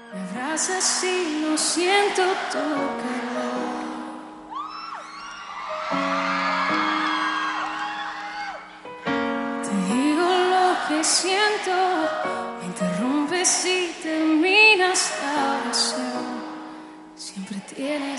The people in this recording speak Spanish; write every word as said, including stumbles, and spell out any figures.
Me abrazas y no siento tu calor. Te digo lo que siento, me interrumpes y terminas la oración. Siempre tienes